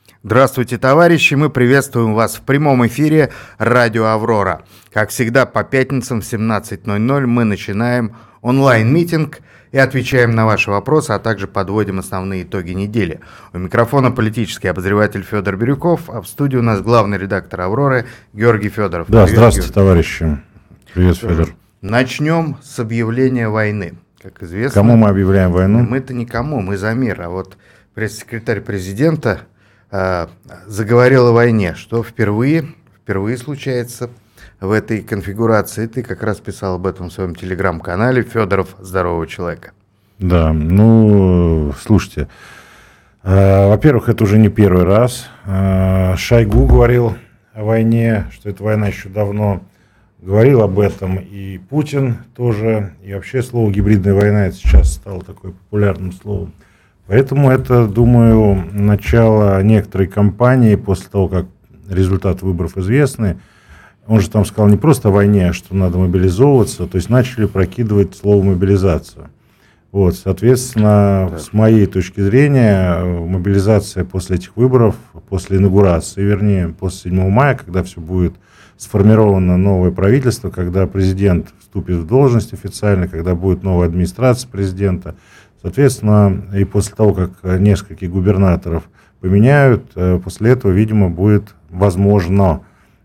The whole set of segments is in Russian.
Здравствуйте, товарищи! Мы приветствуем вас в прямом эфире радио «Аврора». Как всегда, по пятницам в 17:00 мы начинаем онлайн-митинг и отвечаем на ваши вопросы, а также подводим основные итоги недели. У микрофона политический обозреватель Федор Бирюков, а в студии у нас главный редактор «Авроры» Георгий Федоров. Да, здравствуйте, товарищи. Привет, Федор. Начнем с объявления войны. Как известно, кому мы объявляем войну? Мы-то никому, мы за мир. А вот пресс-секретарь президента заговорил о войне, что впервые случается в этой конфигурации. Ты как раз писал об этом в своем телеграм-канале «Федоров. Здорового человека». Да, слушайте, во-первых, это уже не первый раз. Шойгу говорил о войне, что эта война еще давно. Говорил об этом и Путин тоже. И вообще слово «гибридная война» это сейчас стало такой популярным словом. Поэтому это, думаю, начало некоторой кампании после того, как результаты выборов известны. Он же там сказал не просто о войне, а что надо мобилизовываться, то есть начали прокидывать слово «мобилизацию». Вот, соответственно, с моей точки зрения, мобилизация после этих выборов, после инаугурации, вернее, после 7 мая, когда все будет сформировано новое правительство, когда президент вступит в должность официально, когда будет новая администрация президента, соответственно, и после того, как нескольких губернаторов поменяют, после этого, видимо, будет возможно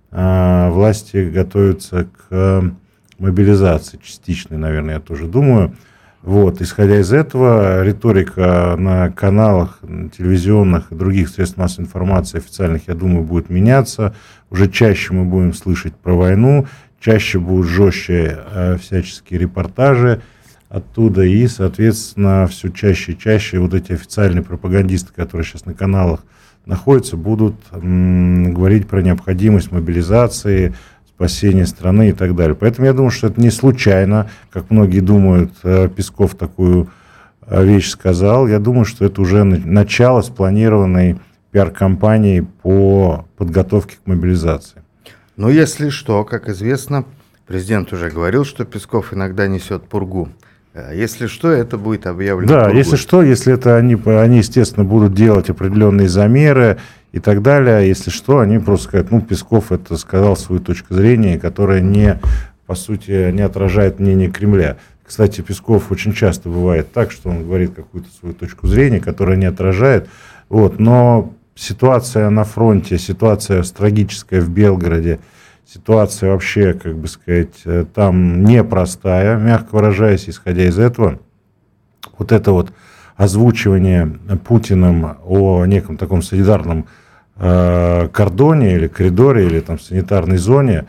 власти готовятся к мобилизации частичной, наверное, я тоже думаю. Вот, исходя из этого, риторика на каналах телевизионных и других средств массовой информации официальных, я думаю, будет меняться. Уже чаще мы будем слышать про войну, чаще будут жестче всяческие репортажи оттуда, и, соответственно, все чаще и чаще вот эти официальные пропагандисты, которые сейчас на каналах находятся, будут говорить про необходимость мобилизации, спасения страны и так далее. Поэтому я думаю, что это не случайно, как многие думают, Песков такую вещь сказал. Я думаю, что это уже начало спланированной пиар-кампании по подготовке к мобилизации. Но если что, как известно, президент уже говорил, что Песков иногда несет пургу. Если что, это будет объявлено. Да, пургой. если что, если это они, естественно, будут делать определенные замеры и так далее. Если что, они просто скажут, Песков это сказал свою точку зрения, которая по сути, не отражает мнение Кремля. Кстати, Песков очень часто бывает так, что он говорит какую-то свою точку зрения, которая не отражает. Вот, но ситуация на фронте, ситуация трагическая в Белгороде, ситуация вообще, там непростая, мягко выражаясь, исходя из этого. Вот это вот озвучивание Путиным о неком таком солидарном кордоне или коридоре, или там санитарной зоне,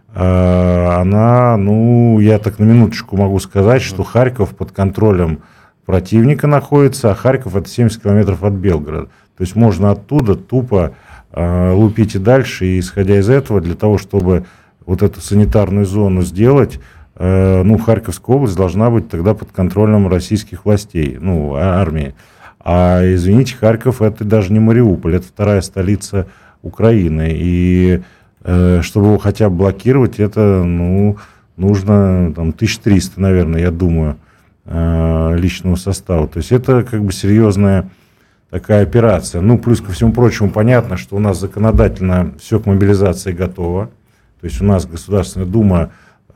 она, я так на минуточку могу сказать, что Харьков под контролем противника находится, а Харьков это 70 километров от Белгорода. То есть можно оттуда тупо лупить и дальше, и исходя из этого, для того, чтобы вот эту санитарную зону сделать, Харьковская область должна быть тогда под контролем российских властей, армии. А, извините, Харьков это даже не Мариуполь, это вторая столица Украины. И чтобы его хотя бы блокировать, это нужно 1300, наверное, я думаю, личного состава. То есть это серьезная такая операция. Плюс ко всему прочему, понятно, что у нас законодательно все к мобилизации готово. То есть у нас Государственная Дума,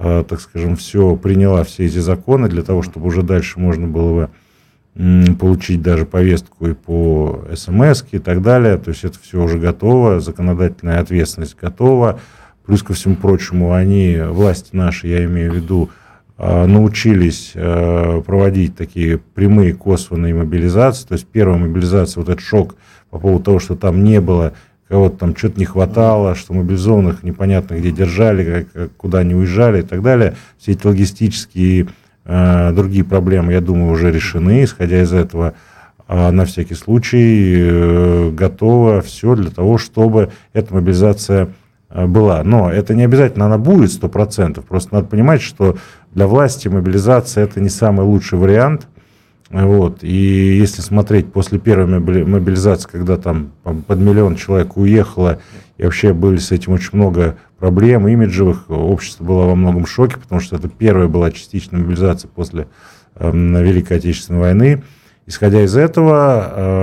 все приняла все эти законы для того, чтобы уже дальше можно было бы получить даже повестку и по СМС и так далее. То есть это все уже готово, законодательная ответственность готова. Плюс ко всему прочему, власти наши, я имею в виду, научились проводить такие прямые косвенные мобилизации. То есть первая мобилизация, вот этот шок по поводу того, что там не было, кого-то там что-то не хватало, что мобилизованных непонятно где держали, куда они уезжали и так далее. Все эти логистические другие проблемы, я думаю, уже решены. Исходя из этого, на всякий случай готово все для того, чтобы эта мобилизация была. Но это не обязательно она будет 100%. Просто надо понимать, что для власти мобилизация это не самый лучший вариант. Вот. И если смотреть после первой мобилизации, когда там под 1 миллион человек уехало, и вообще были с этим очень много проблем имиджевых, общество было во многом в шоке, потому что это первая была частичная мобилизация после Великой Отечественной войны. Исходя из этого,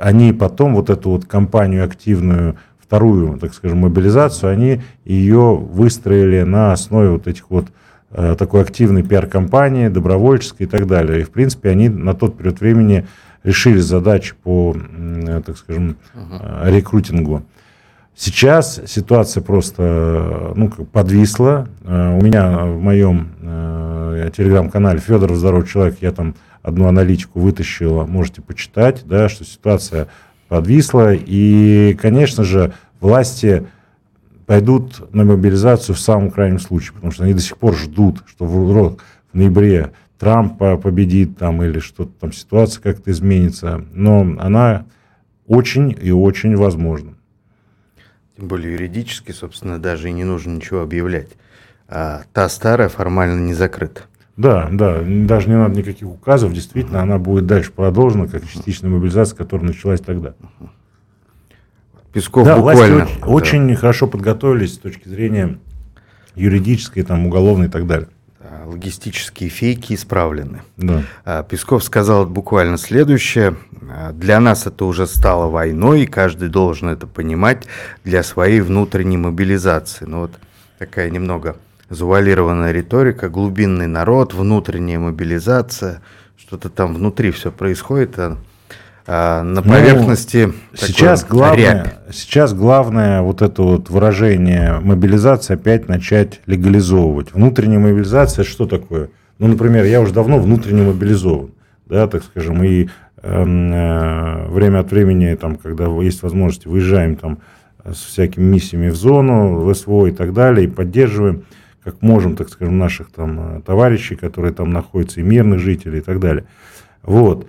они потом вот эту вот кампанию активную, вторую, так скажем, мобилизацию, они ее выстроили на основе вот этих вот такой активной пиар-кампании, добровольческой и так далее. И, в принципе, они на тот период времени решили задачи по, так скажем, рекрутингу. Сейчас ситуация просто подвисла. У меня в моем телеграм-канале «Федоров здоровый человек», я там одну аналитику вытащил, можете почитать, да, что ситуация подвисла. И, конечно же, власти пойдут на мобилизацию в самом крайнем случае, потому что они до сих пор ждут, что в ноябре Трамп победит там, или что-то там, ситуация как-то изменится. Но она очень и очень возможна. Тем более юридически, собственно, даже и не нужно ничего объявлять. А та старая формально не закрыта. Да, даже не надо никаких указов. Действительно, она будет дальше продолжена, как частичная мобилизация, которая началась тогда. Песков да, буквально. Власти очень хорошо подготовились с точки зрения юридической, там, уголовной и так далее. Логистические фейки исправлены. Да. Песков сказал буквально следующее. Для нас это уже стало войной, и каждый должен это понимать для своей внутренней мобилизации. Ну вот такая немного завуалированная риторика, глубинный народ, внутренняя мобилизация, что-то там внутри все происходит, а на поверхности сейчас главное вот это вот выражение мобилизация опять начать легализовывать. Внутренняя мобилизация что такое? Ну, например, я уже давно внутренне мобилизован, да, так скажем, и время от времени, там, когда есть возможность, выезжаем там с всякими миссиями в зону, в СВО и так далее, и поддерживаем, как можем, так скажем, наших там товарищей, которые там находятся, и мирных жителей и так далее. Вот.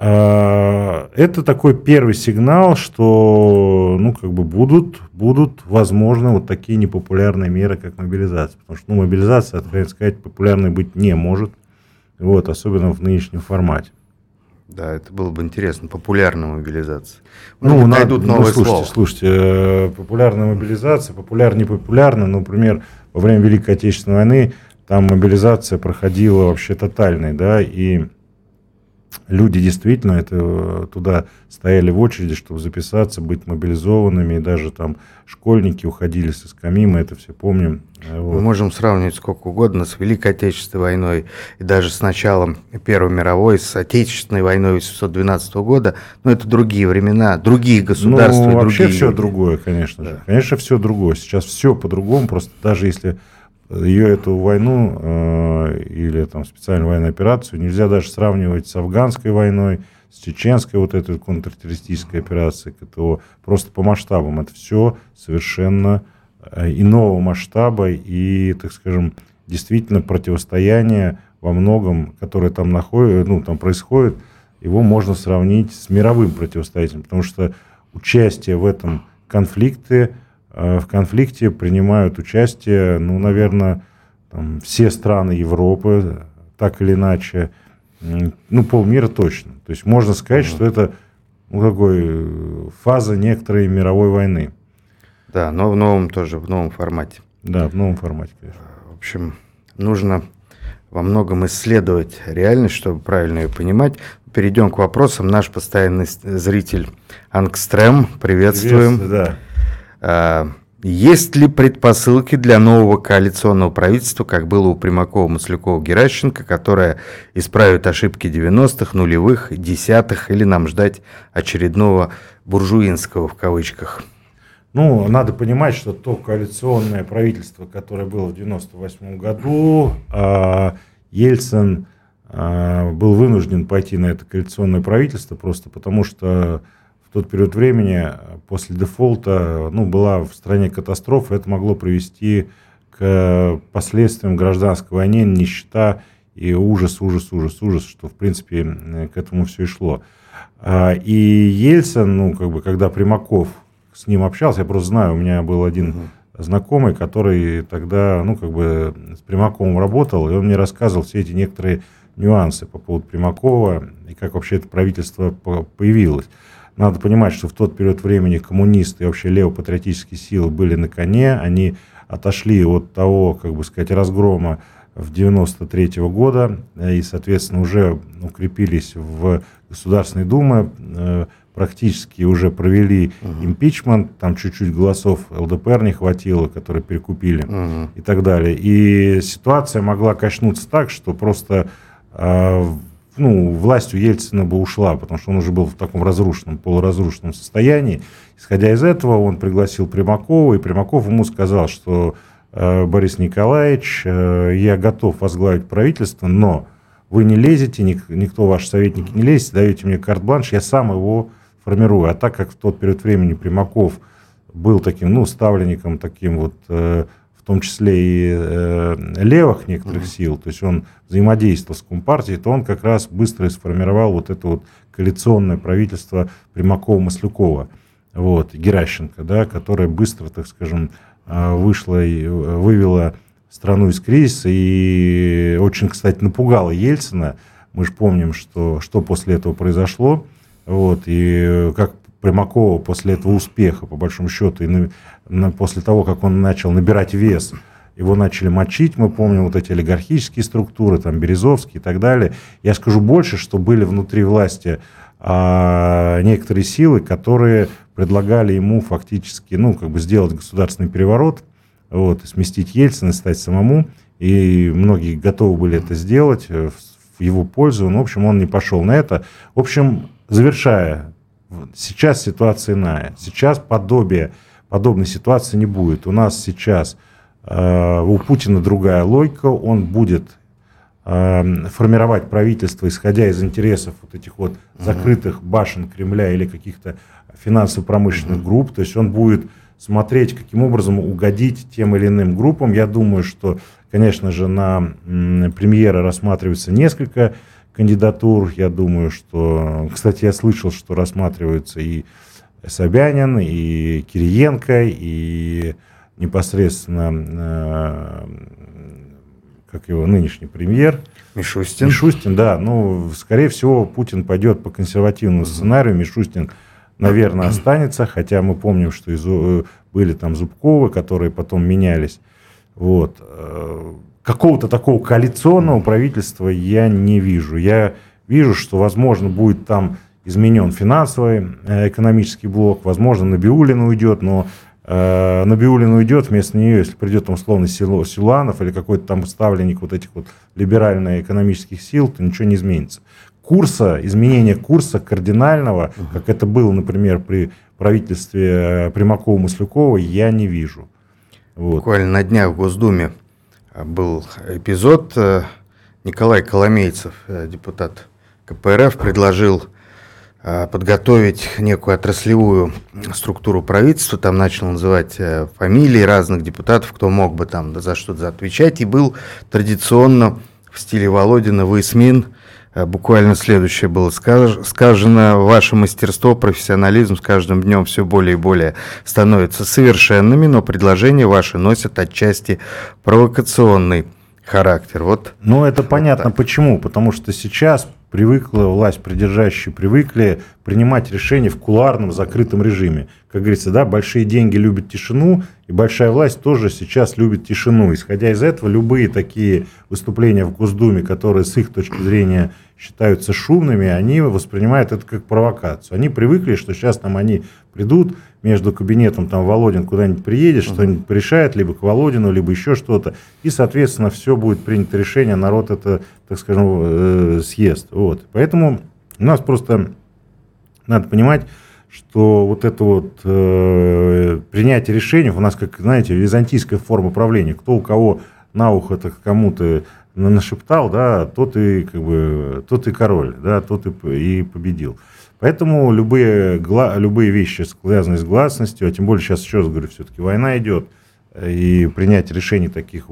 Это такой первый сигнал, что будут возможны вот такие непопулярные меры, как мобилизация. Потому что мобилизация, откровенно сказать, популярной быть не может, вот, особенно в нынешнем формате. Да, это было бы интересно. Популярная мобилизация. Найдут новое слово. Слушайте, популярная мобилизация, непопулярная, например, во время Великой Отечественной войны там мобилизация проходила вообще тотальной, да, и люди действительно туда стояли в очереди, чтобы записаться, быть мобилизованными, и даже там школьники уходили со скамьи, мы это все помним. Мы можем сравнивать сколько угодно с Великой Отечественной войной, и даже с началом Первой мировой, с Отечественной войной 1812 года, но это другие времена, другие государства. Вообще все другое, конечно же. Конечно, все другое. Сейчас все по-другому, просто даже если эту войну или там специальную военную операцию нельзя даже сравнивать с афганской войной, с чеченской вот этой контртеррористической операцией КТО, просто по масштабам. Это все совершенно иного масштаба и, так скажем, действительно противостояние во многом, которое там происходит, его можно сравнить с мировым противостоянием, потому что участие в этом конфликте принимают участие, наверное, все страны Европы, так или иначе, полмира точно. То есть можно сказать, что это фаза некоторой мировой войны. Да, но в новом формате. Да, в новом формате, конечно. В общем, нужно во многом исследовать реальность, чтобы правильно ее понимать. Перейдем к вопросам. Наш постоянный зритель Ангстрем. Приветствуем. Да. Есть ли предпосылки для нового коалиционного правительства, как было у Примакова, Маслякова, Геращенко, которое исправит ошибки 90-х, нулевых, десятых, или нам ждать очередного буржуинского в кавычках? Надо понимать, что то коалиционное правительство, которое было в 1998 году, Ельцин был вынужден пойти на это коалиционное правительство просто потому, что в тот период времени после дефолта была в стране катастрофа, это могло привести к последствиям гражданской войны, нищета и ужас, что в принципе к этому все и шло. И Ельцин, когда Примаков с ним общался, я просто знаю, у меня был один знакомый, который тогда, с Примаковым работал, и он мне рассказывал все эти некоторые нюансы по поводу Примакова и как вообще это правительство появилось. Надо понимать, что в тот период времени коммунисты и вообще левопатриотические силы были на коне, они отошли от того, разгрома в 1993 года и, соответственно, уже укрепились в Государственной Думе, практически уже провели импичмент, там чуть-чуть голосов ЛДПР не хватило, которые перекупили и так далее. И ситуация могла качнуться так, что просто власть у Ельцина бы ушла, потому что он уже был в таком разрушенном, полуразрушенном состоянии. Исходя из этого, он пригласил Примакова, и Примаков ему сказал, что Борис Николаевич, я готов возглавить правительство, но вы не лезете, никто, ваши советники не лезет, даете мне карт-бланш, я сам его формирую. А так как в тот период времени Примаков был таким, ставленником таким вот, в том числе и левых некоторых сил, то есть он взаимодействовал с Компартией, то он как раз быстро сформировал вот это вот коалиционное правительство Примакова-Маслюкова, Геращенко, да, которое быстро, так скажем, вышла и вывела страну из кризиса и очень, кстати, напугало Ельцина. Мы же помним, что после этого произошло. И как Примакова после этого успеха, по большому счету, и после того, как он начал набирать вес, его начали мочить. Мы помним вот эти олигархические структуры, там Березовский и так далее. Я скажу больше, что были внутри власти некоторые силы, которые предлагали ему фактически, сделать государственный переворот, и сместить Ельцина, и стать самому. И многие готовы были это сделать в его пользу. Но, в общем, он не пошел на это. В общем, завершая, сейчас ситуация иная. Сейчас подобной ситуации не будет. У нас сейчас у Путина другая логика. Он будет формировать правительство, исходя из интересов вот этих вот закрытых башен Кремля или каких-то финансово-промышленных групп. То есть он будет смотреть, каким образом угодить тем или иным группам. Я думаю, что, конечно же, на премьера рассматривается несколько кандидатур. Я думаю, что... Кстати, я слышал, что рассматриваются и Собянин, и Кириенко, и непосредственно... как его нынешний премьер. Мишустин, да. Скорее всего, Путин пойдет по консервативному сценарию. Мишустин, наверное, останется, хотя мы помним, что были там Зубковы, которые потом менялись. Какого-то такого коалиционного правительства я не вижу. Я вижу, что, возможно, будет там изменен финансовый, экономический блок, возможно, Набиуллин уйдет, но Набиуллин уйдет, вместо нее, если придет там условно Силуанов или какой-то там ставленник вот этих вот либерально-экономических сил, то ничего не изменится. Изменения курса кардинального, как это было, например, при правительстве Примакова-Маслюкова, я не вижу. Буквально на днях в Госдуме был эпизод. Николай Коломейцев, депутат КПРФ, предложил подготовить некую отраслевую структуру правительства, там начал называть фамилии разных депутатов, кто мог бы там за что-то отвечать, и был традиционно в стиле Володина «Высмин». Буквально следующее было сказано: ваше мастерство, профессионализм с каждым днем все более и более становятся совершенными, но предложения ваши носят отчасти провокационный характер. Это понятно почему, потому что сейчас власть придержащие привыкли принимать решения в кулуарном закрытом режиме. Как говорится, да, большие деньги любят тишину, и большая власть тоже сейчас любит тишину. Исходя из этого, любые такие выступления в Госдуме, которые с их точки зрения считаются шумными, они воспринимают это как провокацию. Они привыкли, что сейчас там они придут, между кабинетом там Володин куда-нибудь приедет, что-нибудь порешает, либо к Володину, либо еще что-то, и, соответственно, все будет принято решение, народ это, так скажем, съест. Поэтому у нас просто надо понимать, что вот это принятие решений у нас, как, знаете, византийская форма правления. Кто у кого на ухо кому-то нашептал, да, тот и король, да, тот и победил. Поэтому любые вещи, связанные с гласностью, а тем более сейчас, еще раз говорю, все-таки война идет, и принять решений таких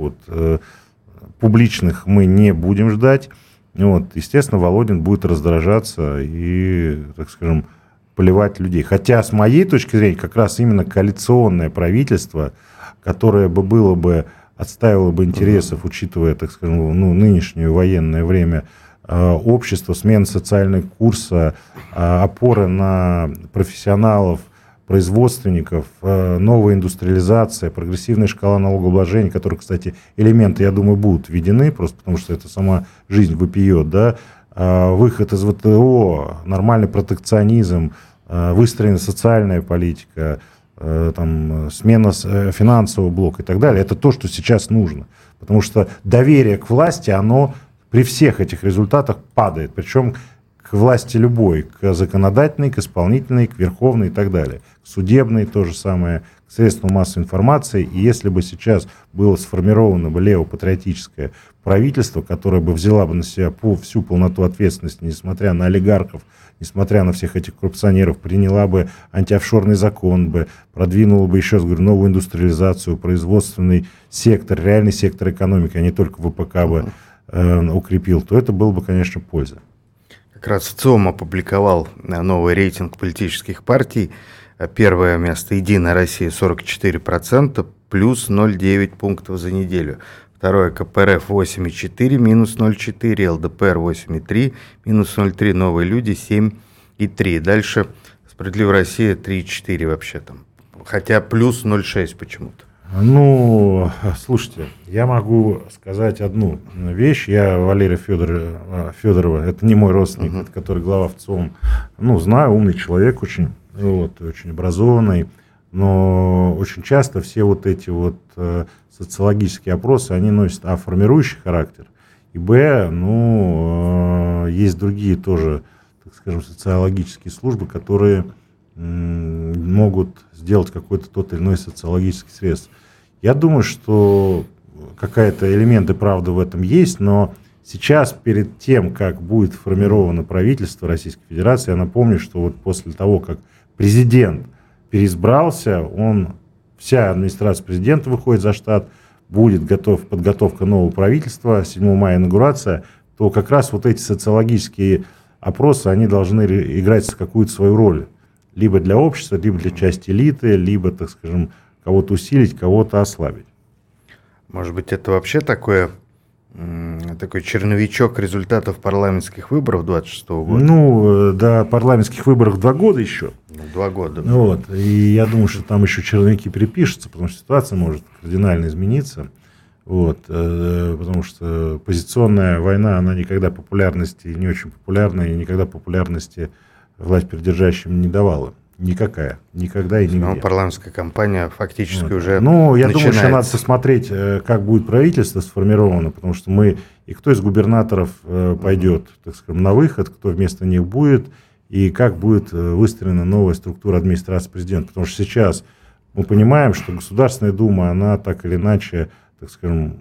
публичных мы не будем ждать. Естественно, Володин будет раздражаться и, так скажем, поливать людей. Хотя, с моей точки зрения, как раз именно коалиционное правительство, которое отстаивало бы интересов, учитывая, так скажем, нынешнее военное время, общество, смена социального курса, опора на профессионалов, производственников, новая индустриализация, прогрессивная шкала налогообложения, которые, кстати, элементы, я думаю, будут введены, просто потому что это сама жизнь вопиет, да, выход из ВТО, нормальный протекционизм, выстроена социальная политика, смена финансового блока и так далее. Это то, что сейчас нужно. Потому что доверие к власти, оно при всех этих результатах падает. Причем к власти любой, к законодательной, к исполнительной, к верховной и так далее. К судебной то же самое, к средствам массовой информации. И если бы сейчас было сформировано бы левопатриотическое правительство, которое бы взяло бы на себя всю полноту ответственности, несмотря на олигархов, несмотря на всех этих коррупционеров, приняла бы антиофшорный закон, бы продвинула бы, еще раз говорю, новую индустриализацию, производственный сектор, реальный сектор экономики, а не только ВПК бы укрепил, то это было бы, конечно, польза. Как раз ЦИОМ опубликовал новый рейтинг политических партий. Первое место «Единая Россия» 44%, плюс 0,9 пунктов за неделю. Второе КПРФ 8,4, минус 0,4, ЛДПР 8,3, минус 0,3, Новые люди 7,3. Дальше Справедливая Россия 3,4 вообще там, хотя плюс 0,6 почему-то. Ну, слушайте, я могу сказать одну вещь. Я Валерия Федорова, это не мой родственник, это который глава ВЦИОМ, знаю, умный человек очень, очень образованный, но очень часто все вот эти социологические опросы, они носят формирующий характер, и есть другие тоже, так скажем, социологические службы, которые могут сделать какой-то тот или иной социологический срез. Я думаю, что какая-то элементы правды в этом есть, но сейчас, перед тем, как будет формировано правительство Российской Федерации, я напомню, что после того, как президент переизбрался, вся администрация президента выходит за штат, будет подготовка нового правительства, 7 мая инаугурация, то как раз эти социологические опросы, они должны играть какую-то свою роль. Либо для общества, либо для части элиты, либо, так скажем, кого-то усилить, кого-то ослабить. Может быть, это вообще такой черновичок результатов парламентских выборов 26 года? До парламентских выборов 2 года еще. 2 года. И я думаю, что там еще черновики перепишутся, потому что ситуация может кардинально измениться. Потому что позиционная война, она никогда популярности, не очень популярная, и никогда популярности власть придержащим не давала. Никакая. Никогда и нигде. Но парламентская кампания фактически уже я начинается. Думаю, что надо посмотреть, как будет правительство сформировано, потому что и кто из губернаторов пойдет, так скажем, на выход, кто вместо них будет, и как будет выстроена новая структура администрации президента. Потому что сейчас мы понимаем, что Государственная Дума, она так или иначе, так скажем,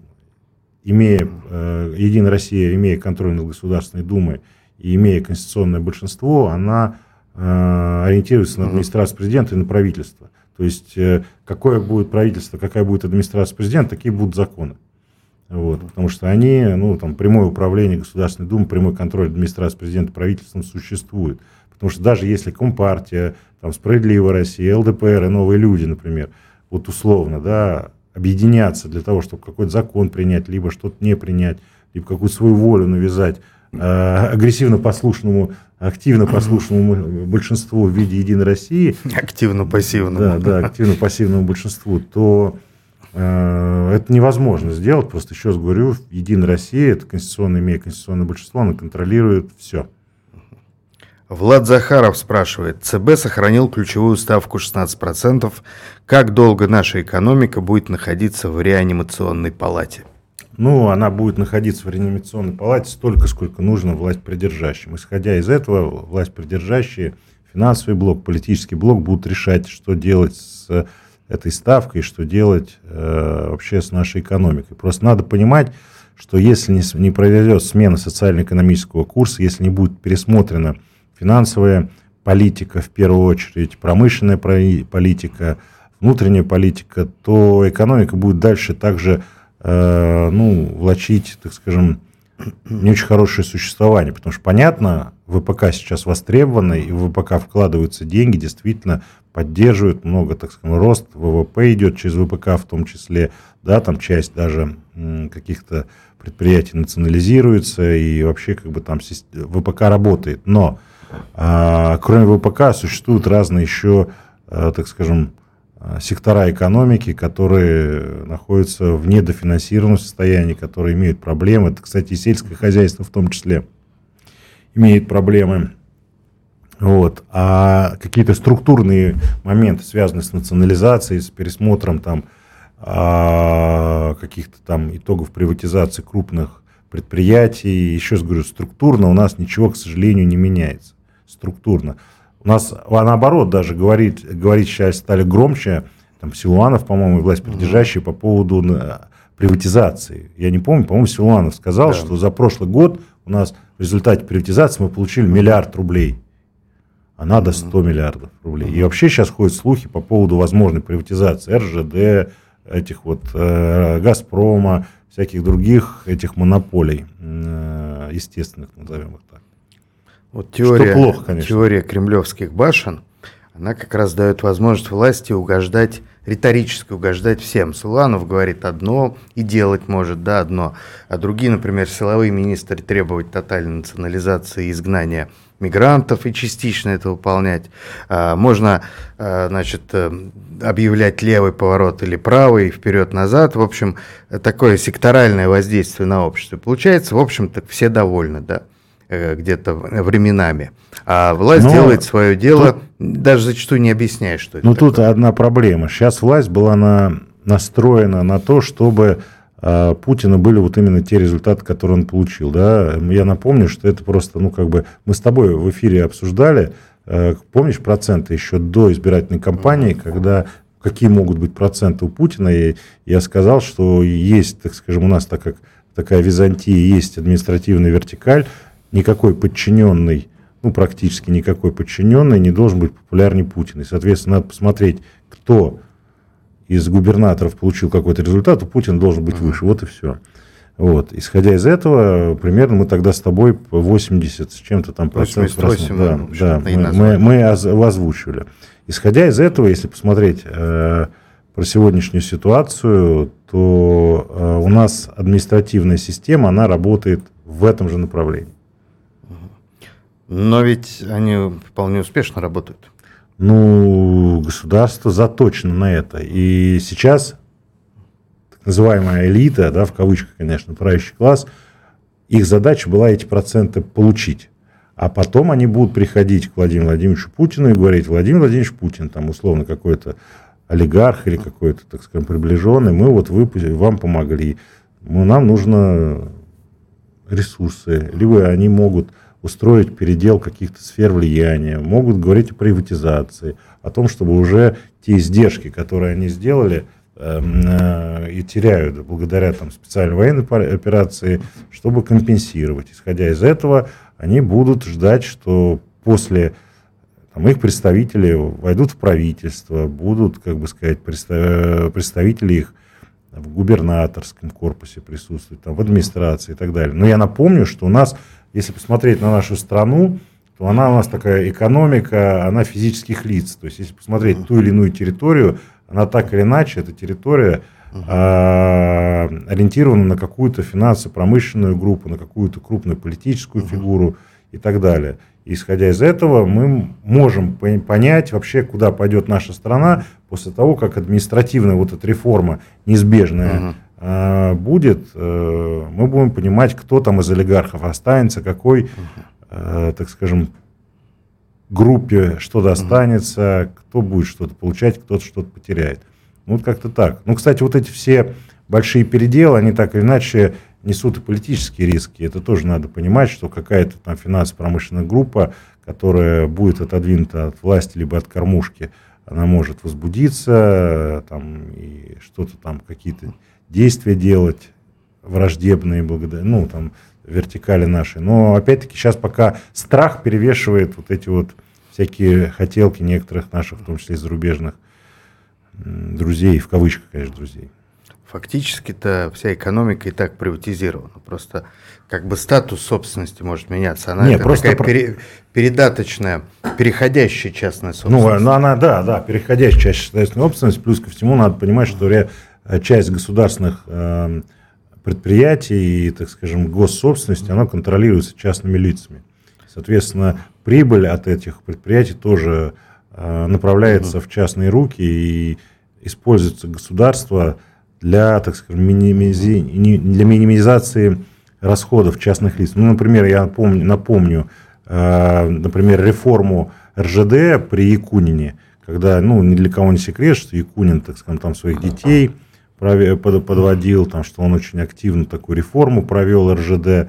Единая Россия, имея контроль над Государственной Думой и имея конституционное большинство, она ориентируется на администрацию президента и на правительство. То есть, какое будет правительство, какая будет администрация президента, такие будут законы. Потому что они, прямое управление Государственной Думы, прямой контроль администрации президента правительством существует. Потому что даже если Компартия, Справедливая Россия, ЛДПР и Новые люди, например, условно, объединятся для того, чтобы какой-то закон принять, либо что-то не принять, либо какую-то свою волю навязать активно послушному большинству в виде Единой России. Активно-пассивному. Да, активно-пассивному большинству, то это невозможно сделать. Просто еще раз говорю, Единая Россия, это имея конституционное большинство, она контролирует все. Влад Захаров спрашивает. ЦБ сохранил ключевую ставку 16%. Как долго наша экономика будет находиться в реанимационной палате? Она будет находиться в реанимационной палате столько, сколько нужно власть придержащим. Исходя из этого, власть придержащие, финансовый блок, политический блок будут решать, что делать с этой ставкой, что делать вообще с нашей экономикой. Просто надо понимать, что если не произойдет смена социально-экономического курса, если не будет пересмотрена финансовая политика, в первую очередь, промышленная политика, внутренняя политика, то экономика будет дальше также влачить, так скажем, не очень хорошее существование. Потому что, понятно, ВПК сейчас востребованы, и в ВПК вкладываются деньги, действительно поддерживают много, так скажем, рост ВВП идет через ВПК в том числе, часть даже каких-то предприятий национализируется, и вообще ВПК работает. Но кроме ВПК существуют разные еще, так скажем, сектора экономики, которые находятся в недофинансированном состоянии, которые имеют проблемы. Это, кстати, и сельское хозяйство в том числе имеет проблемы. Вот. А какие-то структурные моменты, связанные с национализацией, с пересмотром там, каких-то там итогов приватизации крупных предприятий, еще раз говорю, структурно у нас ничего, к сожалению, не меняется. Структурно. У нас, наоборот, даже говорить сейчас стали громче, там, Силуанов, по-моему, и власть придержащие по поводу приватизации. Я не помню, по-моему, Силуанов сказал, что за прошлый год у нас в результате приватизации мы получили 1 миллиард рублей. А надо 100 миллиардов рублей. И вообще сейчас ходят слухи по поводу возможной приватизации РЖД, этих вот Газпрома, всяких других этих монополий, естественных, назовем их так. Вот теория, что плохо, конечно. Теория кремлевских башен, она как раз дает возможность власти угождать, риторически угождать всем. Силуанов говорит одно и делать может, да, одно. А другие, например, силовые министры требовать тотальной национализации и изгнания мигрантов и частично это выполнять. Можно, значит, объявлять левый поворот или правый, вперед-назад. В общем, такое секторальное воздействие на общество. Получается, в общем-то, все довольны, да, где-то временами. А власть делает свое дело, даже зачастую не объясняя, что это такое. Тут одна проблема. Сейчас власть была настроена на то, чтобы Путина были вот именно те результаты, которые он получил. Да? Я напомню, что это просто, мы с тобой в эфире обсуждали, помнишь проценты еще до избирательной кампании, когда какие могут быть проценты у Путина, и я сказал, что есть, так скажем, у нас такая Византия, есть административная вертикаль, никакой подчиненный, практически никакой подчиненный не должен быть популярнее Путина. И, соответственно, надо посмотреть, кто из губернаторов получил какой-то результат, у Путина должен быть выше. Вот и все. Вот. Исходя из этого, примерно мы тогда с тобой 80 с чем-то там процентов. 88, мы озвучивали. Исходя из этого, если посмотреть про сегодняшнюю ситуацию, то у нас административная система, она работает в этом же направлении. Но ведь они вполне успешно работают. Государство заточено на это. И сейчас так называемая элита, да, в кавычках, конечно, правящий класс, их задача была эти проценты получить. А потом они будут приходить к Владимиру Владимировичу Путину и говорить: Владимир Владимирович Путин, там условно какой-то олигарх или какой-то, так скажем, приближенный, мы вот вам помогли. Нам нужно ресурсы. Либо они могут устроить передел каких-то сфер влияния, могут говорить о приватизации, о том, чтобы уже те издержки, которые они сделали и теряют благодаря специальной военной операции, чтобы компенсировать. Исходя из этого, они будут ждать, что после их представители войдут в правительство, будут, представители их в губернаторском корпусе присутствовать, в администрации и так далее. Но я напомню, что у нас, если посмотреть на нашу страну, то у нас такая экономика, она физических лиц. То есть, если посмотреть ту или иную территорию, она так или иначе, эта территория ориентирована на какую-то финансово-промышленную группу, на какую-то крупную политическую фигуру и так далее. И, исходя из этого, мы можем понять вообще, куда пойдет наша страна после того, как административная вот эта реформа неизбежная будет. Мы будем понимать, кто там из олигархов останется, какой, так скажем, группе что достанется, кто будет что-то получать, кто-то что-то потеряет. Вот как-то так. Кстати, вот эти все большие переделы, они так или иначе несут и политические риски. Это тоже надо понимать, что какая-то там финансово-промышленная группа, которая будет отодвинута от власти либо от кормушки, она может возбудиться и что-то какие-то действия делать враждебные вертикали нашей. Но опять-таки сейчас пока страх перевешивает вот эти вот всякие хотелки некоторых наших, в том числе и зарубежных друзей, в кавычках, конечно, друзей. Фактически-то вся экономика и так приватизирована. Просто статус собственности может меняться. Она такая передаточная, переходящая частная собственность. Она, переходящая частная собственность. Плюс ко всему надо понимать, что часть государственных предприятий и, так скажем, госсобственности, она контролируется частными лицами. Соответственно, прибыль от этих предприятий тоже направляется в частные руки и используется государство для, так скажем, минимизации расходов частных лиц. Например, я напомню например, реформу РЖД при Якунине, когда, ни для кого не секрет, что Якунин, так скажем, там своих детей подводил, там, что он очень активно такую реформу провел РЖД.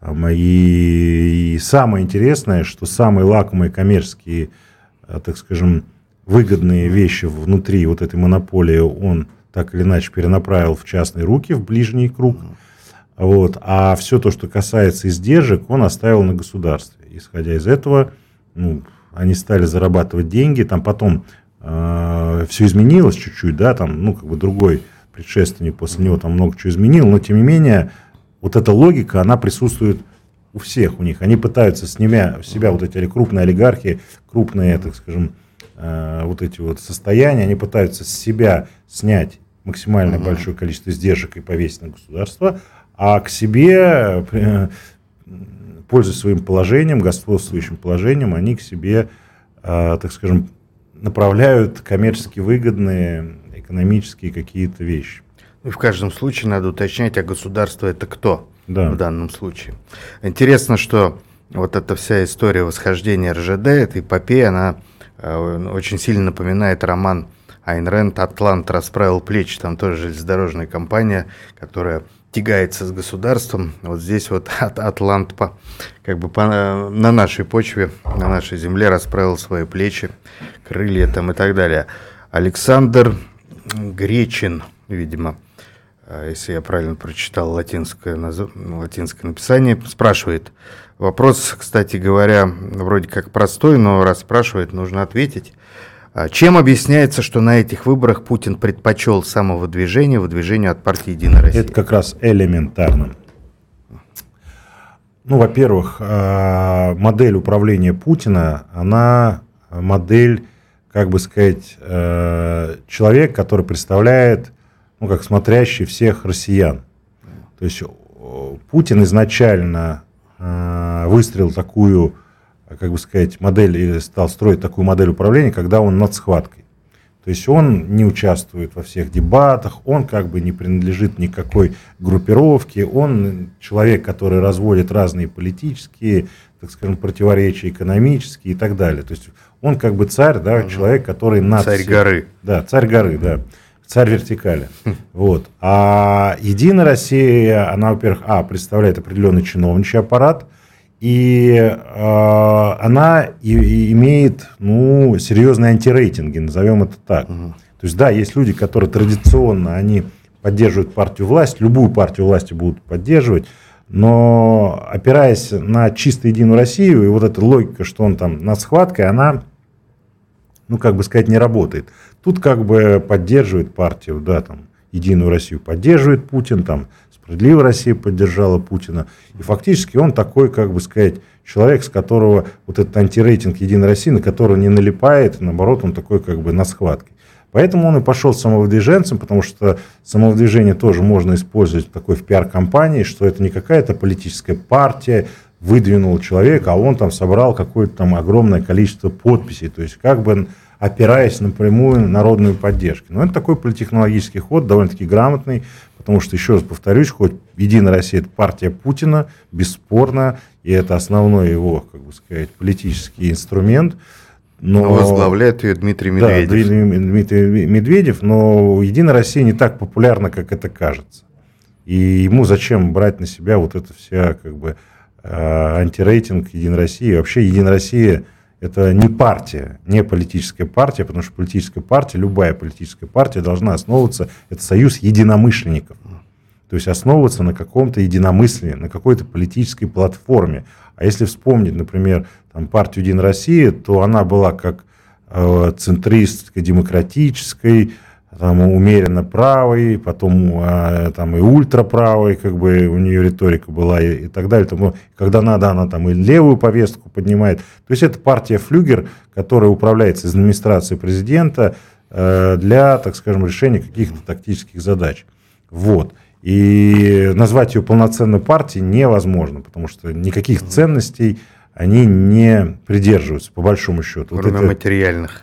И самое интересное, что самые лакомые коммерческие, так скажем, выгодные вещи внутри вот этой монополии он так или иначе перенаправил в частные руки, в ближний круг. Вот. А все то, что касается издержек, он оставил на государстве. Исходя из этого, они стали зарабатывать деньги. Там потом все изменилось чуть-чуть, да, там, другой предшественник после него там много чего изменил, но тем не менее вот эта логика, она присутствует у всех у них. Они пытаются с себя вот эти крупные олигархи, крупные, так скажем, вот эти вот состояния, они пытаются с себя снять максимально большое количество издержек и повесить на государство, а к себе, пользуясь своим положением, господствующим положением, они к себе, так скажем, направляют коммерчески выгодные экономические какие-то вещи. И в каждом случае надо уточнять, а государство это кто в данном случае. Интересно, что вот эта вся история восхождения РЖД, эта эпопея, она очень сильно напоминает роман Айн Рэнд «Атлант расправил плечи». Там тоже железнодорожная компания, которая тягается с государством. Вот здесь вот Атлант на нашей почве, на нашей земле расправил свои плечи, крылья там и так далее. Александр Гречин, видимо, если я правильно прочитал латинское написание, спрашивает. Вопрос, кстати говоря, вроде как простой, но раз спрашивает, нужно ответить. Чем объясняется, что на этих выборах Путин предпочел самовыдвижение выдвижению от партии «Единая Россия»? Это как раз элементарно. Во-первых, модель управления Путина, она модель, как бы сказать, человек, который представляет, как смотрящий всех россиян. То есть Путин изначально выстроил такую, как бы сказать, модель, или стал строить такую модель управления, когда он над схваткой. То есть он не участвует во всех дебатах, он как бы не принадлежит никакой группировке, он человек, который разводит разные политические, так скажем, противоречия, экономические и так далее. То есть он как бы царь, да, человек, который над царь всем. Горы. Да, царь горы, да. Царь вертикали. Вот. А «Единая Россия», она, во-первых, представляет определенный чиновничий аппарат, и она имеет, серьезные антирейтинги, назовем это так. То есть, да, есть люди, которые традиционно, они поддерживают партию власти, любую партию власти будут поддерживать, но опираясь на чисто «Единую Россию», и вот эта логика, что он там над схваткой, она, как бы сказать, не работает. Тут как бы поддерживает партию, да, там, «Единую Россию» поддерживает Путин, там, «Справедливая Россия» поддержала Путина. И фактически он такой, как бы сказать, человек, с которого вот этот антирейтинг «Единой России», на которого не налипает, наоборот, он такой как бы на схватке. Поэтому он и пошел самовыдвиженцем, потому что самовыдвижение тоже можно использовать такой в пиар-компании, что это не какая-то политическая партия выдвинула человека, а он там собрал какое-то там огромное количество подписей. То есть как бы опираясь напрямую на народную поддержку. Но это такой политтехнологический ход, довольно-таки грамотный, потому что, еще раз повторюсь, хоть «Единая Россия» — это партия Путина, бесспорно, и это основной его, как бы сказать, политический инструмент. Но возглавляет ее Дмитрий Медведев. Да, Дмитрий Медведев, но «Единая Россия» не так популярна, как это кажется. И ему зачем брать на себя вот это вся, как бы, антирейтинг «Единой России». Вообще «Единая Россия» — это не партия, не политическая партия, потому что политическая партия, любая политическая партия должна основываться, это союз единомышленников. То есть основываться на каком-то единомыслии, на какой-то политической платформе. А если вспомнить, например, там, партию «Единая Россия», то она была как центристской, демократической, там, умеренно правой, потом там, и ультраправой, как бы у нее риторика была и так далее. Там, когда надо, она там и левую повестку поднимает. То есть это партия «Флюгер», которая управляется из администрации президента для, так скажем, решения каких-то тактических задач. Вот. И назвать ее полноценной партией невозможно, потому что никаких ценностей они не придерживаются, по большому счету. Кроме вот материальных.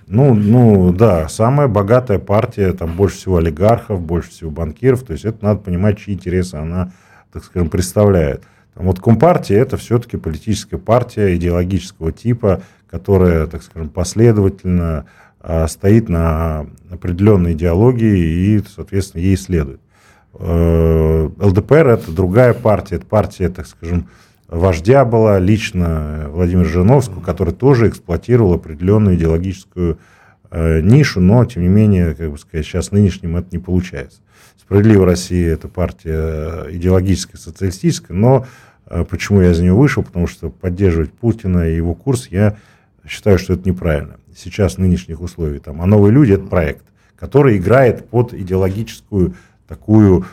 Да, самая богатая партия, там больше всего олигархов, больше всего банкиров, то есть это надо понимать, чьи интересы она, так скажем, представляет. Вот Компартия – это все-таки политическая партия идеологического типа, которая, так скажем, последовательно стоит на определенной идеологии и, соответственно, ей следует. ЛДПР – это другая партия, это партия, так скажем, вождя была лично Владимира Жириновского, который тоже эксплуатировал определенную идеологическую нишу, но, тем не менее, как бы сказать, сейчас нынешним это не получается. «Справедливая Россия» – это партия идеологическая, социалистическая, но почему я за нее вышел? Потому что поддерживать Путина и его курс, я считаю, что это неправильно. Сейчас в нынешних условиях. А «Новые люди» – это проект, который играет под идеологическую такую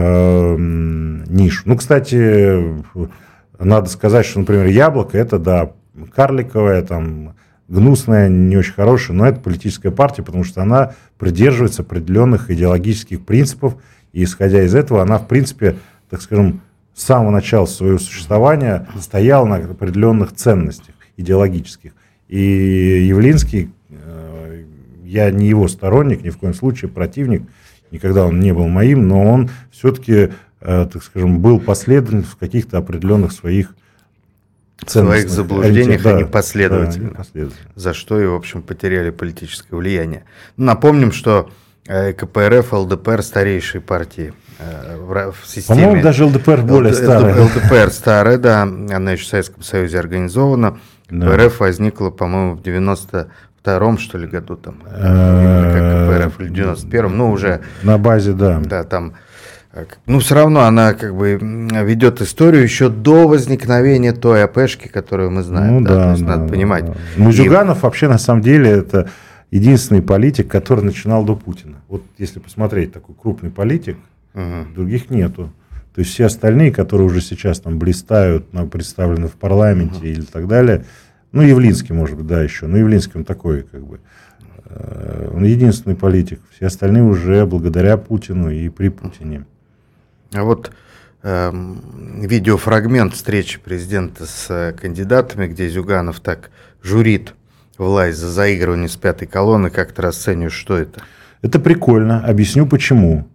нишу. Кстати, надо сказать, что, например, «Яблоко» – это, да, карликовая, гнусная, не очень хорошая, но это политическая партия, потому что она придерживается определенных идеологических принципов, и, исходя из этого, она, в принципе, так скажем, с самого начала своего существования стояла на определенных ценностях идеологических. И Явлинский, я не его сторонник, ни в коем случае противник, никогда он не был моим, но он все-таки, так скажем, был последовательным в каких-то определенных своих своих заблуждениях, да, они последовательны, да, последовательно. За что и, в общем, потеряли политическое влияние. Напомним, что КПРФ, ЛДПР старейшие партии в системе. По-моему, даже ЛДПР более старая. ЛДПР старая, да, она еще в Советском Союзе организована. КПРФ возникла, по-моему, в 92-м, что ли, году, как КПРФ, или в 91-м, уже... На базе, да. Да, там... все равно она как бы ведет историю еще до возникновения той АПшки, которую мы знаем. То есть надо понимать. Да. Зюганов вообще на самом деле это единственный политик, который начинал до Путина. Вот если посмотреть, такой крупный политик, других нету. То есть все остальные, которые уже сейчас блистают, представлены в парламенте или так далее, Явлинский, может быть, да, еще, но Явлинский он такой, как бы, он единственный политик. Все остальные уже благодаря Путину и при Путине. А вот видеофрагмент встречи президента с кандидатами, где Зюганов так журит власть за заигрывание с пятой колонной, как ты расцениваешь, что это? Это прикольно. Объясню почему.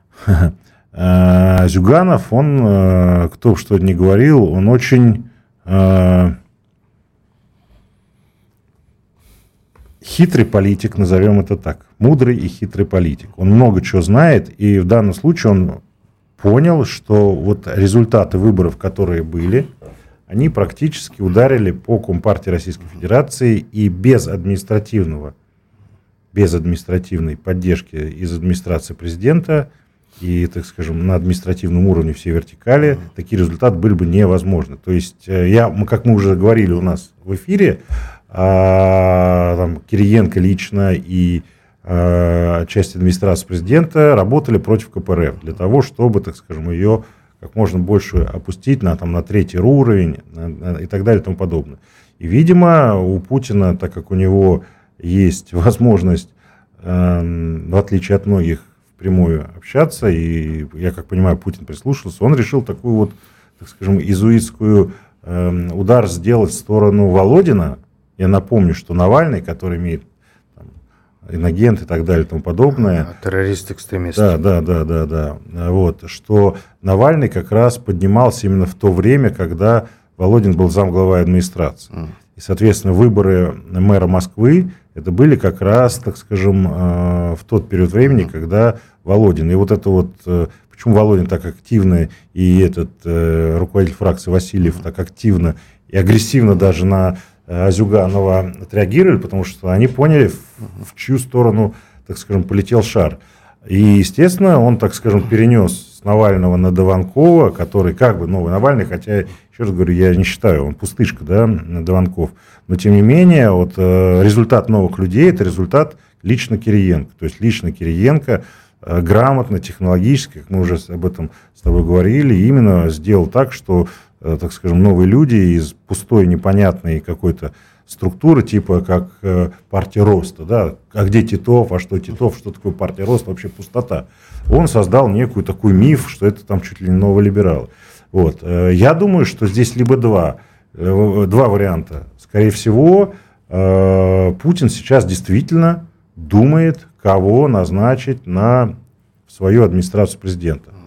Зюганов, он, кто что ни говорил, он очень хитрый политик, назовем это так. Мудрый и хитрый политик. Он много чего знает, и в данном случае он понял, что вот результаты выборов, которые были, они практически ударили по Компартии Российской Федерации, и без административной поддержки из администрации президента и, так скажем, на административном уровне все вертикали, такие результаты были бы невозможны. То есть, как мы уже говорили у нас в эфире, Кириенко лично и часть администрации президента работали против КПРФ для того, чтобы, так скажем, ее как можно больше опустить на третий уровень и так далее и тому подобное. И, видимо, у Путина, так как у него есть возможность, в отличие от многих, впрямую общаться, и, я как понимаю, Путин прислушался, он решил такую вот, так скажем, изуитскую удар сделать в сторону Володина. Я напомню, что Навальный, который имеет инагент и так далее и тому подобное. Террорист-экстремист. Да. Вот, что Навальный как раз поднимался именно в то время, когда Володин был замглавой администрации. И, соответственно, выборы мэра Москвы, это были как раз, так скажем, в тот период времени, когда Володин. И вот это вот, почему Володин так активно, и этот руководитель фракции Васильев так активно и агрессивно даже на Зюганова отреагировали, потому что они поняли, в чью сторону, так скажем, полетел шар. И, естественно, он, так скажем, перенес с Навального на Дованкова, который как бы новый Навальный, хотя, еще раз говорю, я не считаю, он пустышка, да, Дованков. Но, тем не менее, вот результат новых людей – это результат лично Кириенко. То есть, лично Кириенко грамотно, технологически, как мы уже об этом с тобой говорили, именно сделал так, что, так скажем, новые люди из пустой, непонятной какой-то структуры, типа как партия роста, да, а где Титов, а что Титов, что такое партия роста, вообще пустота. Он создал некую такой миф, что это там чуть ли не новые либералы. Вот. Я думаю, что здесь либо два варианта. Скорее всего, Путин сейчас действительно думает, кого назначить на свою администрацию президента.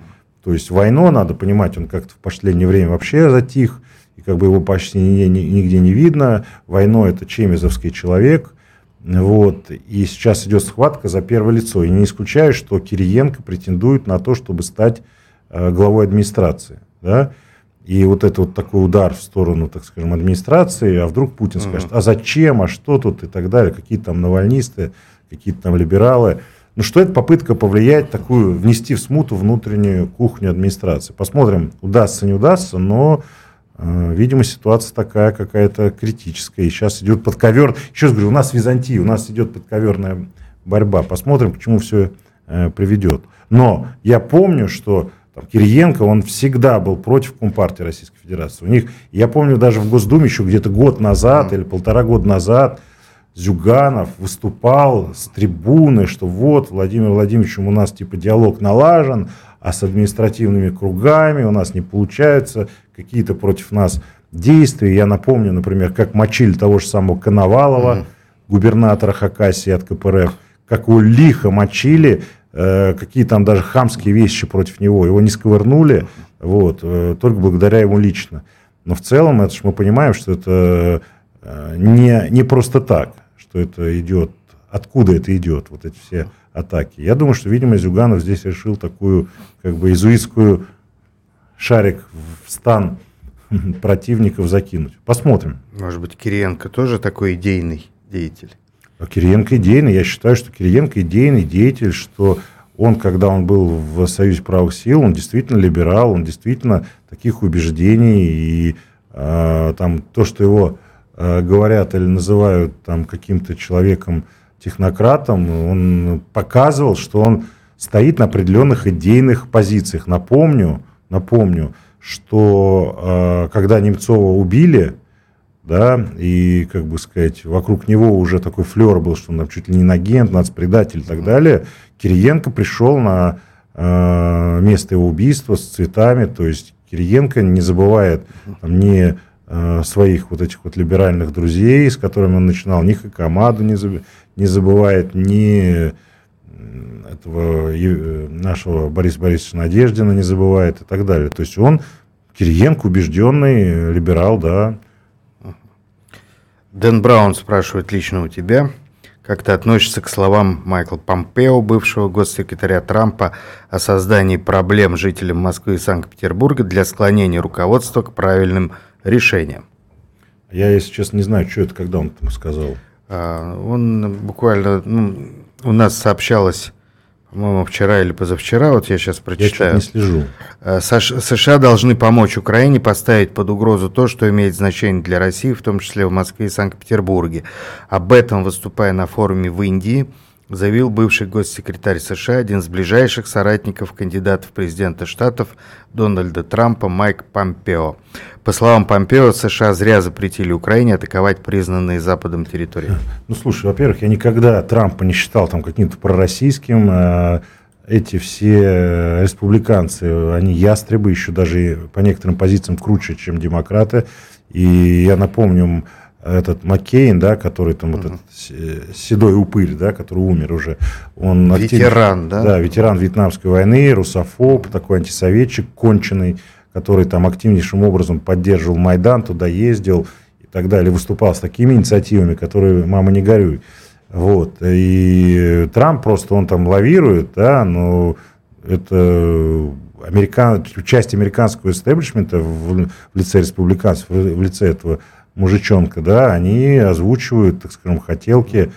То есть Войно, надо понимать, он как-то в последнее время вообще затих, и как бы его почти нигде не видно. Войно — это чемизовский человек. Вот. И сейчас идет схватка за первое лицо. И не исключаю, что Кириенко претендует на то, чтобы стать главой администрации. Да? И вот это вот такой удар в сторону, так скажем, администрации, а вдруг Путин скажет, а зачем, а что тут и так далее, какие-то там навальнисты, какие-то там либералы. Ну что это попытка повлиять, такую, внести в смуту внутреннюю кухню администрации. Посмотрим, удастся, не удастся, но, видимо, ситуация такая какая-то критическая. И сейчас идет подковер. Еще раз говорю, у нас Византия, у нас идет подковерная борьба. Посмотрим, к чему все приведет. Но я помню, что Кириенко, он всегда был против Компартии Российской Федерации. У них, я помню, даже в Госдуме еще где-то год назад или 1,5 года назад Зюганов выступал с трибуны, что вот, Владимир Владимирович, у нас типа диалог налажен, а с административными кругами у нас не получаются какие-то против нас действия. Я напомню, например, как мочили того же самого Коновалова, губернатора Хакасии от КПРФ, как его лихо мочили, какие там даже хамские вещи против него. Его не сковырнули, вот, только благодаря ему лично. Но в целом, это ж мы понимаем, что это не просто так, что это идет, откуда это идет, вот эти все атаки. Я думаю, что, видимо, Зюганов здесь решил такую, как бы, иезуитскую шарик в стан противников закинуть. Посмотрим. Может быть, Кириенко тоже такой идейный деятель? Кириенко идейный. Я считаю, что Кириенко идейный деятель, что он, когда он был в Союзе правых сил, он действительно либерал, он действительно таких убеждений. И там то, что его говорят или называют там каким-то человеком-технократом, он показывал, что он стоит на определенных идейных позициях. Напомню, что когда Немцова убили, да, и, как бы сказать, вокруг него уже такой флер был, что он там чуть ли не агент, нацпредатель и так далее, Кириенко пришел на место его убийства с цветами, то есть Кириенко не забывает там, ни своих вот этих вот либеральных друзей, с которыми он начинал, ни Хакамаду не забывает, ни этого нашего Бориса Борисовича Надеждина не забывает и так далее. То есть он, Кириенко, убежденный либерал, да. Дэн Браун спрашивает лично у тебя, как ты относишься к словам Майкла Помпео, бывшего госсекретаря Трампа, о создании проблем жителям Москвы и Санкт-Петербурга для склонения руководства к правильным решениям? Я, если честно, не знаю, что это, когда он это сказал. Он буквально, у нас сообщалось, по-моему, вчера или позавчера, вот я сейчас прочитаю. Я что-то не слежу. США должны помочь Украине поставить под угрозу то, что имеет значение для России, в том числе в Москве и Санкт-Петербурге. Об этом, выступая на форуме в Индии, заявил бывший госсекретарь США, один из ближайших соратников кандидата в президенты Штатов Дональда Трампа Майк Помпео. По словам Помпео, США зря запретили Украине атаковать признанные Западом территории. Ну, слушай, во-первых, я никогда Трампа не считал там каким-то пророссийским. Эти все республиканцы, они ястребы, еще даже по некоторым позициям круче, чем демократы. И я напомню, этот Маккейн, да, который там вот этот седой упырь, да, который умер уже. Он ветеран, да? Да, ветеран Вьетнамской войны, русофоб, такой антисоветчик конченый, который там активнейшим образом поддерживал Майдан, туда ездил и так далее, выступал с такими инициативами, которые, мама, не горюй. Вот. И Трамп просто, он там лавирует, да, но это часть американского истеблишмента в лице республиканцев, в лице этого мужичонка, да, они озвучивают, так скажем, хотелки,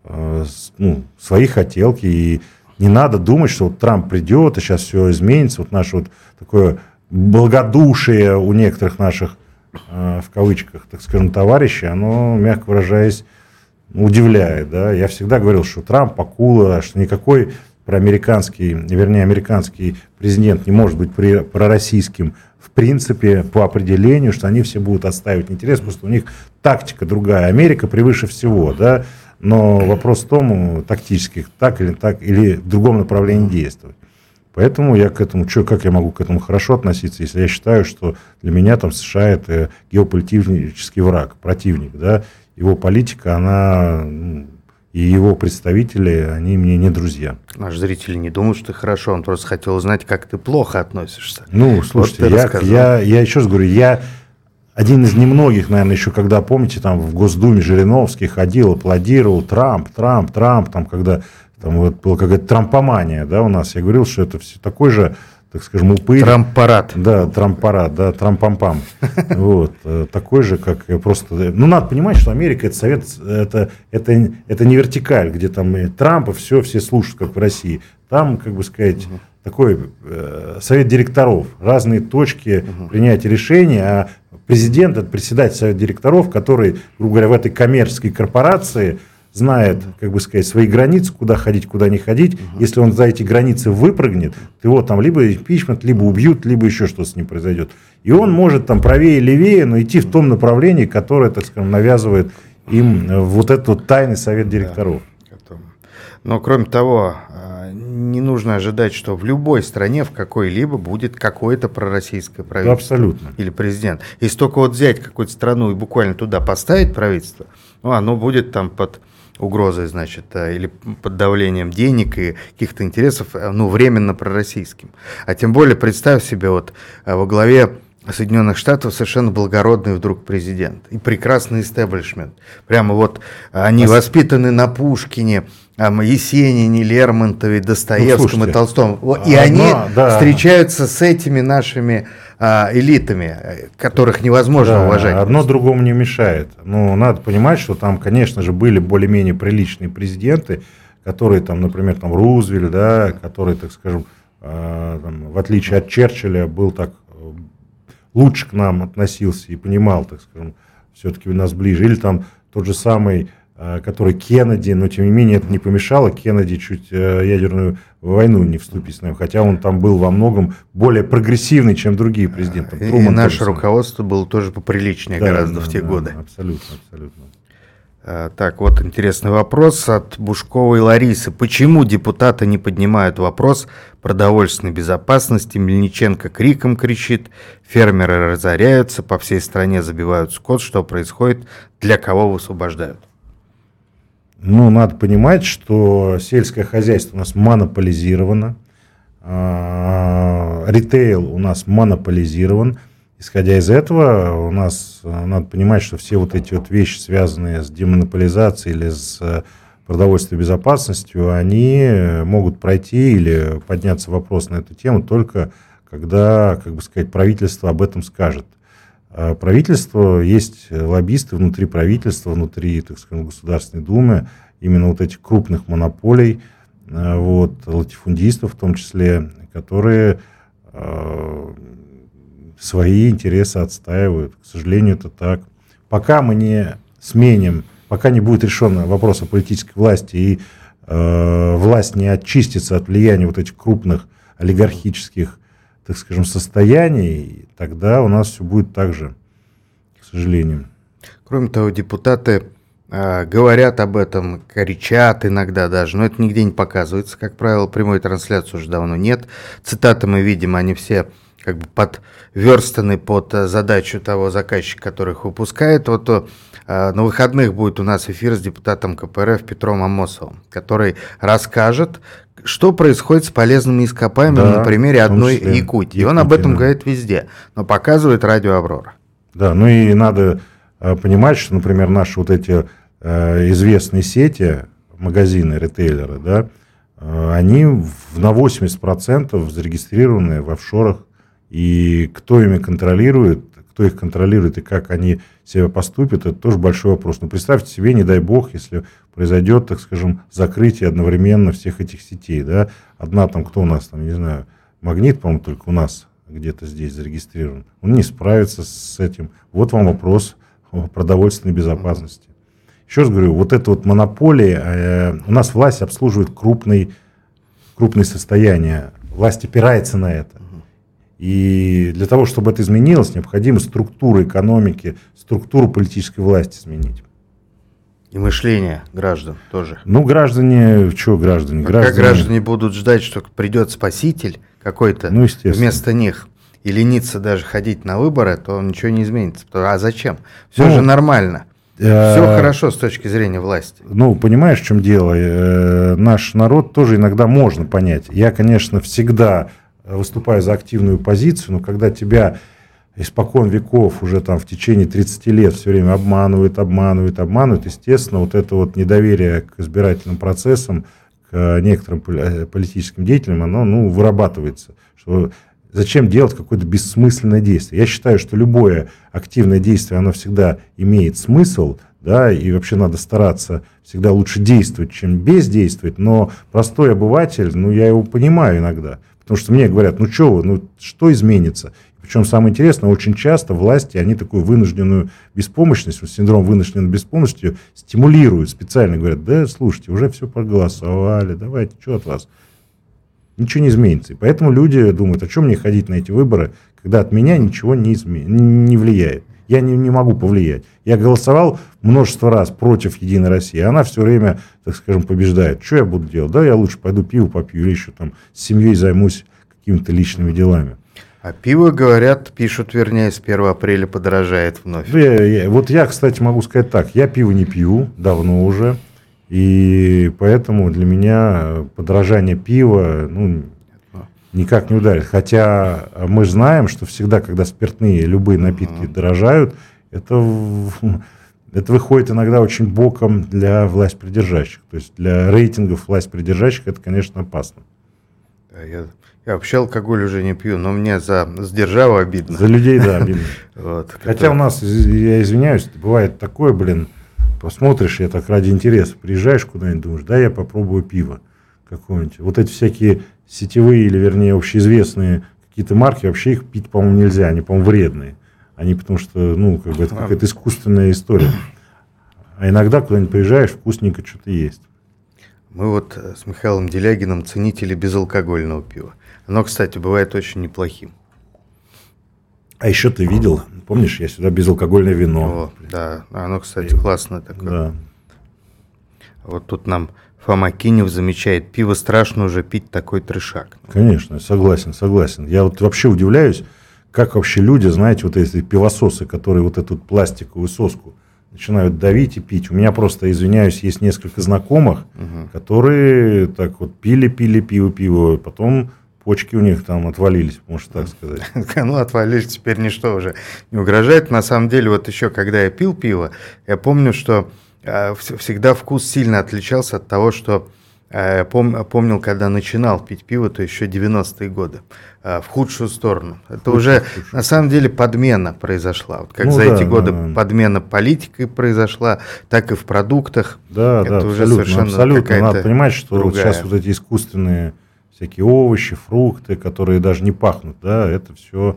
свои хотелки, и не надо думать, что вот Трамп придет, и сейчас все изменится, вот наше вот такое благодушие у некоторых наших, в кавычках, так скажем, товарищей, оно, мягко выражаясь, удивляет, да. Я всегда говорил, что Трамп акула, что никакой американский президент не может быть пророссийским в принципе, по определению, что они все будут отстаивать интерес, потому что у них тактика другая. Америка превыше всего, да, но вопрос в том, тактически, так, или в другом направлении действовать. Поэтому я к этому, как я могу к этому хорошо относиться, если я считаю, что для меня там США это геополитический враг, противник, да, его политика, она и его представители, они мне не друзья. Наши зрители не думают, что ты хорошо, он просто хотел узнать, как ты плохо относишься. Ну, слушайте, я еще раз говорю, я один из немногих, наверное, еще когда, помните, там в Госдуме Жириновский ходил, аплодировал, Трамп, там, когда там вот была какая-то трампомания, да, у нас, я говорил, что это все такой же, так скажем, упырь. Трамп-парад. Да, трамп-парад, да, трамп-пам-пам. Вот, такой же, как просто... Ну, надо понимать, что Америка, это совет, это не вертикаль, где там и Трампа все слушают, как в России. Там, как бы сказать, такой совет директоров, разные точки принятия решений, а президент – это председатель совета директоров, который, грубо говоря, в этой коммерческой корпорации знает, как бы сказать, свои границы, куда ходить, куда не ходить. Если он за эти границы выпрыгнет, то его там либо импичмент, либо убьют, либо еще что-то с ним произойдет. И он может там правее, левее, но идти в том направлении, которое, так скажем, навязывает им вот этот вот тайный совет директоров. Да. Но, кроме того, не нужно ожидать, что в любой стране, в какой-либо, будет какое-то пророссийское правительство. Абсолютно. Или президент. Если только вот взять какую-то страну и буквально туда поставить правительство, ну, оно будет там под угрозой, значит, или под давлением денег и каких-то интересов, ну, временно пророссийским. А тем более, представь себе, вот во главе Соединенных Штатов совершенно благородный вдруг президент и прекрасный истеблишмент. Прямо вот они воспитаны на Пушкине, Есенине, Лермонтове, Достоевском и Толстом. И они встречаются с этими нашими элитами, которых невозможно уважать. Одно другому не мешает. Но надо понимать, что там, конечно же, были более-менее приличные президенты, которые, там, например, там, Рузвельт, да, который, так скажем, там, в отличие от Черчилля, был так лучше к нам относился и понимал, так скажем, все-таки у нас ближе. Или там тот же самый, который Кеннеди, но тем не менее это не помешало Кеннеди чуть ядерную войну не вступить с нами, хотя он там был во многом более прогрессивный, чем другие президенты. И наше руководство было тоже поприличнее гораздо в те годы. Абсолютно. Так, вот интересный вопрос от Бушковой Ларисы. Почему депутаты не поднимают вопрос продовольственной безопасности? Мельниченко криком кричит, фермеры разоряются, по всей стране забивают скот. Что происходит? Для кого высвобождают? Ну, надо понимать, что сельское хозяйство у нас монополизировано, ритейл у нас монополизирован. Исходя из этого, у нас надо понимать, что все вот эти вот вещи, связанные с демонополизацией или с продовольственной безопасностью, они могут пройти или подняться вопрос на эту тему только когда, как бы сказать, правительство об этом скажет. Правительство, есть лоббисты внутри правительства, внутри, так сказать, Государственной Думы, именно вот этих крупных монополий, вот, латифундистов в том числе, которые свои интересы отстаивают. К сожалению, это так. Пока мы не сменим, пока не будет решен вопрос о политической власти и власть не очистится от влияния вот этих крупных олигархических, так скажем, состояний, тогда у нас все будет так же, к сожалению. Кроме того, депутаты говорят об этом, кричат иногда даже, но это нигде не показывается. Как правило, прямой трансляции уже давно нет. Цитаты мы видим, они все как бы подверстаны под задачу того заказчика, который их выпускает. Вот на выходных будет у нас эфир с депутатом КПРФ Петром Амосовым, который расскажет, что происходит с полезными ископаемыми на примере одной Якутии. И он об этом говорит везде, но показывает радио «Аврора». Да, ну и надо понимать, что, например, наши вот эти известные сети, магазины, ритейлеры, да, они на 80% зарегистрированы в офшорах. И кто ими контролирует, кто их контролирует и как они себя поступят, это тоже большой вопрос. Но представьте себе, не дай бог, если произойдет, так скажем, закрытие одновременно всех этих сетей. Да? Одна там, кто у нас там, не знаю, Магнит, по-моему, только у нас где-то здесь зарегистрирован. Он не справится с этим. Вот вам вопрос о продовольственной безопасности. Еще раз говорю, вот это вот монополия, у нас власть обслуживает крупные состояния. Власть опирается на это. И для того, чтобы это изменилось, необходимо структуру экономики, структуру политической власти изменить. И мышление граждан тоже. Ну, граждане, что граждане? Как граждане будут ждать, что придет спаситель какой-то вместо них, и лениться даже ходить на выборы, то ничего не изменится. А зачем? Все же нормально. Все хорошо с точки зрения власти. Ну, понимаешь, в чем дело? Наш народ тоже иногда можно понять. Я, конечно, всегда выступаю за активную позицию, но когда тебя испокон веков, уже там в течение 30 лет все время обманывают, естественно, вот это вот недоверие к избирательным процессам, к некоторым политическим деятелям, оно вырабатывается. Что зачем делать какое-то бессмысленное действие? Я считаю, что любое активное действие, оно всегда имеет смысл, да, и вообще надо стараться всегда лучше действовать, чем бездействовать, но простой обыватель, я его понимаю иногда, потому что мне говорят, что изменится? Причем самое интересное, очень часто власти, они такую вынужденную беспомощность, синдром вынужденной беспомощности стимулируют, специально говорят, да, слушайте, уже все проголосовали, давайте, что от вас? Ничего не изменится. И поэтому люди думают, а что мне ходить на эти выборы, когда от меня ничего не влияет. Я не могу повлиять. Я голосовал множество раз против Единой России, а она все время, так скажем, побеждает. Что я буду делать? Да, я лучше пойду пиво попью или еще там с семьей займусь какими-то личными делами. А пиво, говорят, пишут, вернее, с 1 апреля подорожает вновь. Я, кстати, могу сказать так. Я пиво не пью давно уже. И поэтому для меня подорожание пива никак не ударит. Хотя мы знаем, что всегда, когда спиртные, любые напитки дорожают, это выходит иногда очень боком для властьпридержащих. То есть для рейтингов властьпридержащих это, конечно, опасно. Я вообще алкоголь уже не пью, но мне за державу обидно. За людей, да, обидно. Хотя у нас, я извиняюсь, бывает такое, посмотришь, я так ради интереса, приезжаешь куда-нибудь, думаешь, да, я попробую пиво какое-нибудь. Вот эти всякие сетевые, или, вернее, общеизвестные какие-то марки, вообще их пить, по-моему, нельзя, они, по-моему, вредные. Они потому что, это какая-то искусственная история. А иногда куда-нибудь приезжаешь, вкусненько что-то есть. Мы с Михаилом Делягиным ценители безалкогольного пива. Оно, кстати, бывает очень неплохим. А еще ты видел, помнишь, я сюда безалкогольное вино. Да, оно, кстати, классное такое. Да. Вот тут нам Фома Кинев замечает, пиво страшно уже пить, такой трешак. Конечно, согласен. Я вообще удивляюсь, как вообще люди, знаете, вот эти пивососы, которые вот эту пластиковую соску начинают давить и пить. У меня просто, извиняюсь, есть несколько знакомых, которые так вот пили пиво, потом почки у них там отвалились, можно так сказать. Отвалились, теперь ничто уже не угрожает. На самом деле, еще когда я пил пиво, я помню, что всегда вкус сильно отличался от того, что я помнил, когда начинал пить пиво, то еще 90-е годы, в худшую сторону. Это уже, на самом деле, подмена произошла. За эти годы подмена политикой произошла, так и в продуктах. Да, это уже абсолютно. Надо понимать, что вот сейчас вот эти искусственные всякие овощи, фрукты, которые даже не пахнут, да, это все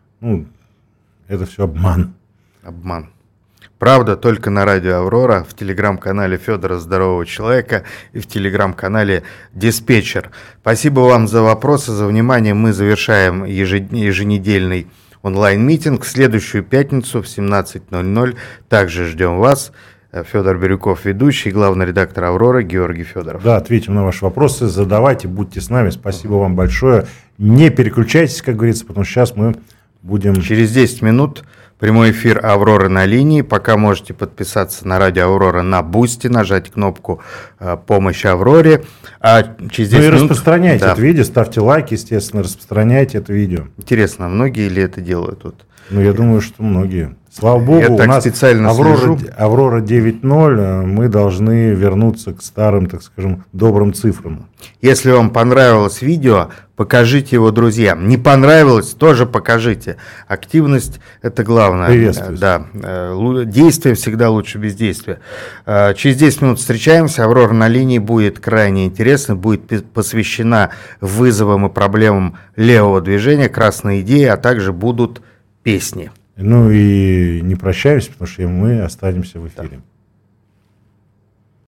обман. Обман. Правда, только на радио «Аврора», в телеграм-канале Федора Здорового Человека и в телеграм-канале «Диспетчер». Спасибо вам за вопросы, за внимание. Мы завершаем еженедельный онлайн-митинг. В следующую пятницу в 17:00 также ждем вас. Федор Бирюков, ведущий, главный редактор «Аврора» Георгий Федоров. Да, ответим на ваши вопросы, задавайте, будьте с нами. Спасибо вам большое. Не переключайтесь, как говорится, потому что сейчас мы будем... Через 10 минут прямой эфир «Авроры» на линии. Пока можете подписаться на радио «Аврора» на Бусти, нажать кнопку «Помощь Авроре». А через 10 минут... распространяйте это видео, ставьте лайки, естественно, распространяйте это видео. Интересно, многие ли это делают? Я думаю, что многие. Слава богу, у нас «Аврора» 9.0, мы должны вернуться к старым, так скажем, добрым цифрам. Если вам понравилось видео, покажите его друзьям. Не понравилось, тоже покажите. Активность – это главное. Приветствую. Да. Действие всегда лучше бездействия. Через 10 минут встречаемся. «Аврора» на линии будет крайне интересно. Будет посвящена вызовам и проблемам левого движения, красные идеи, а также будут песни. И не прощаемся, потому что мы останемся в эфире. Да.